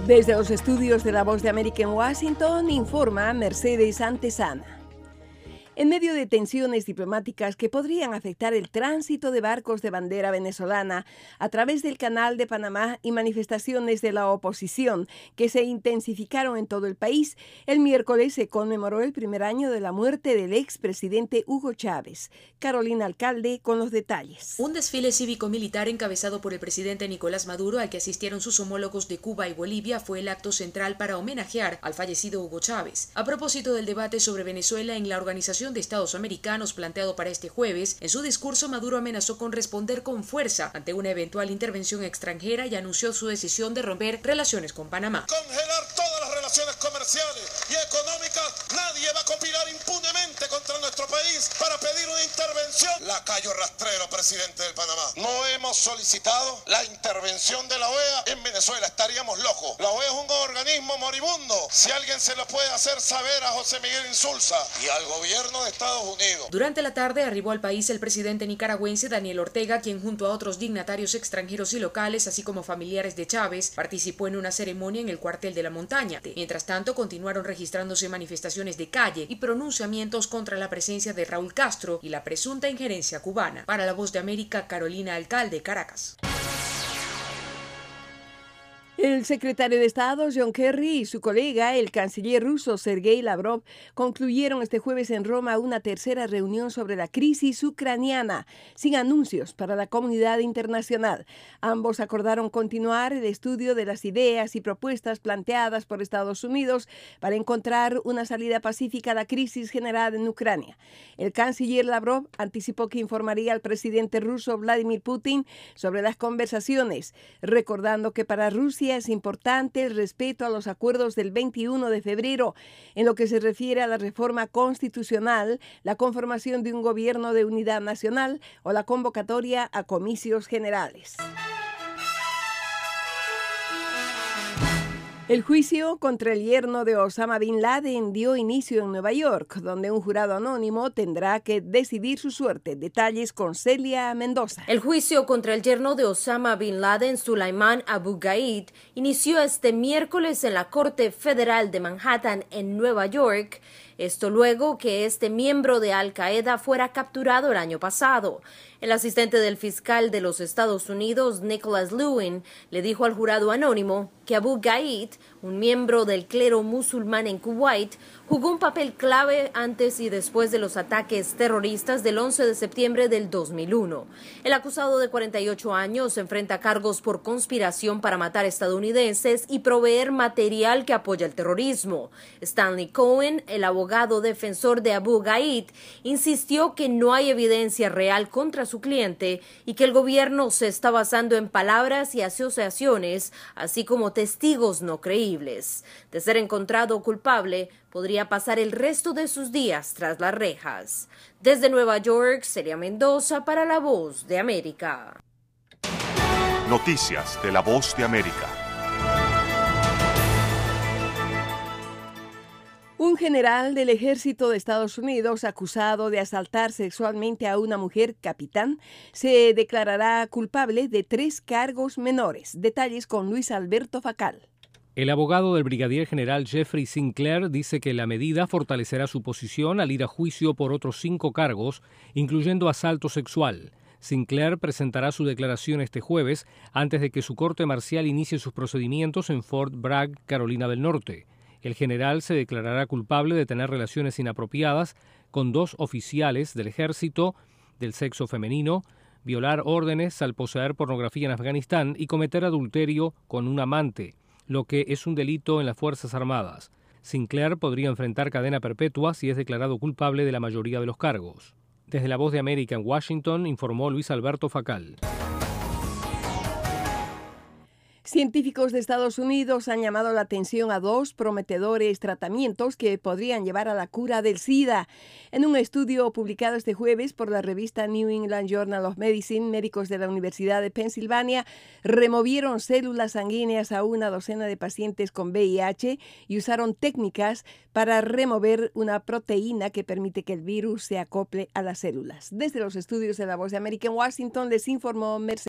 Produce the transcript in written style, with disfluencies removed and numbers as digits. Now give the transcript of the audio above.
Desde los estudios de La Voz de América en Washington, informa Mercedes Antesana. En medio de tensiones diplomáticas que podrían afectar el tránsito de barcos de bandera venezolana a través del Canal de Panamá y manifestaciones de la oposición que se intensificaron en todo el país, el miércoles se conmemoró el primer año de la muerte del expresidente Hugo Chávez. Carolina Alcalde con los detalles. Un desfile cívico-militar encabezado por el presidente Nicolás Maduro, al que asistieron sus homólogos de Cuba y Bolivia, fue el acto central para homenajear al fallecido Hugo Chávez. A propósito del debate sobre Venezuela en la Organización de Estados Americanos planteado para este jueves, en su discurso Maduro amenazó con responder con fuerza ante una eventual intervención extranjera y anunció su decisión de romper relaciones con Panamá. Congelar todas las relaciones comerciales y económicas. Nadie va a conspirar impunemente contra nuestro país para pedir una intervención. Lacayo rastrero, presidente del Panamá. No hemos solicitado la intervención de la OEA en Venezuela. Estaríamos locos. La OEA es un organismo moribundo. Si alguien se lo puede hacer saber a José Miguel Insulza y al gobierno de Estados Unidos. Durante la tarde arribó al país el presidente nicaragüense Daniel Ortega, quien junto a otros dignatarios extranjeros y locales, así como familiares de Chávez, participó en una ceremonia en el cuartel de la montaña. Mientras tanto, continuaron registrándose manifestaciones de calle y pronunciamientos contra la presencia de Raúl Castro y la presunta injerencia cubana. Para La Voz de América, Carolina Alcalde, Caracas. El secretario de Estado, John Kerry, y su colega, el canciller ruso Sergei Lavrov, concluyeron este jueves en Roma una tercera reunión sobre la crisis ucraniana, sin anuncios para la comunidad internacional. Ambos acordaron continuar el estudio de las ideas y propuestas planteadas por Estados Unidos para encontrar una salida pacífica a la crisis generada en Ucrania. El canciller Lavrov anticipó que informaría al presidente ruso Vladimir Putin sobre las conversaciones, recordando que para Rusia es importante el respeto a los acuerdos del 21 de febrero en lo que se refiere a la reforma constitucional, la conformación de un gobierno de unidad nacional o la convocatoria a comicios generales. El juicio contra el yerno de Osama Bin Laden dio inicio en Nueva York, donde un jurado anónimo tendrá que decidir su suerte. Detalles con Celia Mendoza. El juicio contra el yerno de Osama Bin Laden, Sulaiman Abu Ghraib, inició este miércoles en la Corte Federal de Manhattan, en Nueva York. Esto luego que este miembro de Al Qaeda fuera capturado el año pasado. El asistente del fiscal de los Estados Unidos, Nicholas Lewin, le dijo al jurado anónimo que Abu Ghraib, un miembro del clero musulmán en Kuwait, jugó un papel clave antes y después de los ataques terroristas del 11 de septiembre del 2001. El acusado de 48 años enfrenta cargos por conspiración para matar estadounidenses y proveer material que apoya el terrorismo. Stanley Cohen, el abogado defensor de Abu Ghraib, insistió que no hay evidencia real contra su cliente y que el gobierno se está basando en palabras y asociaciones, así como testigos no creíbles. De ser encontrado culpable, podría pasar el resto de sus días tras las rejas. Desde Nueva York, Celia Mendoza para La Voz de América. Noticias de La Voz de América. Un general del ejército de Estados Unidos acusado de asaltar sexualmente a una mujer capitán se declarará culpable de 3 cargos menores. Detalles con Luis Alberto Facal. El abogado del brigadier general Jeffrey Sinclair dice que la medida fortalecerá su posición al ir a juicio por otros 5 cargos, incluyendo asalto sexual. Sinclair presentará su declaración este jueves antes de que su corte marcial inicie sus procedimientos en Fort Bragg, Carolina del Norte. El general se declarará culpable de tener relaciones inapropiadas con 2 oficiales del ejército del sexo femenino, violar órdenes al poseer pornografía en Afganistán y cometer adulterio con un amante, lo que es un delito en las Fuerzas Armadas. Sinclair podría enfrentar cadena perpetua si es declarado culpable de la mayoría de los cargos. Desde La Voz de América en Washington, informó Luis Alberto Facal. Científicos de Estados Unidos han llamado la atención a 2 prometedores tratamientos que podrían llevar a la cura del SIDA. En un estudio publicado este jueves por la revista New England Journal of Medicine, médicos de la Universidad de Pensilvania removieron células sanguíneas a una docena de pacientes con VIH y usaron técnicas para remover una proteína que permite que el virus se acople a las células. Desde los estudios de La Voz de América en Washington les informó Mercedes.